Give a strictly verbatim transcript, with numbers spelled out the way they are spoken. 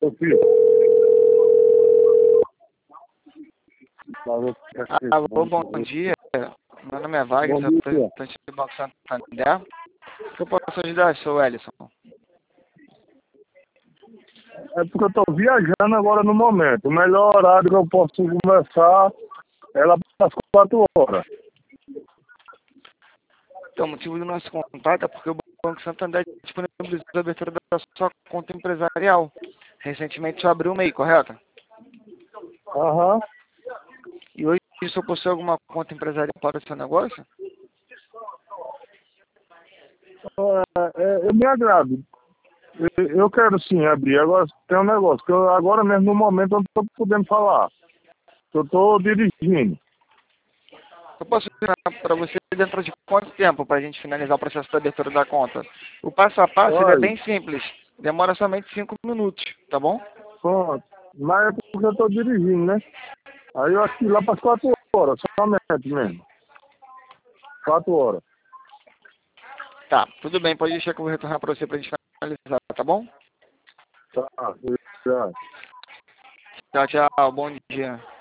Ô, filho. Alô, bom dia. Meu nome é Wagner, sou representante do Banco Santander. O que eu posso ajudar, seu Ellison? É porque eu estou viajando agora no momento. O melhor horário que eu posso conversar é lá para as quatro horas. Então, o motivo do nosso contato é porque o Banco Santander disponibilizou a abertura da sua conta empresarial. Recentemente só abriu o M E I, correto? Aham. E hoje o senhor possui alguma conta empresarial para o seu negócio? É, é, eu me agrado. Eu, eu quero sim abrir. Agora tem um negócio, que eu, agora mesmo no momento eu não estou podendo falar. Eu estou dirigindo. Eu posso ensinar para você dentro de quanto tempo para a gente finalizar o processo da abertura da conta? O passo a passo ele é Olha, bem simples. Demora somente cinco minutos, tá bom? pronto. Mas é porque eu estou dirigindo, né? Aí eu acho que lá para as quatro horas, somente mesmo. Quatro horas. Tá, tudo bem. Pode deixar que eu vou retornar para você para a gente finalizar, tá bom? Tá, obrigado. Tchau, tchau. Bom dia.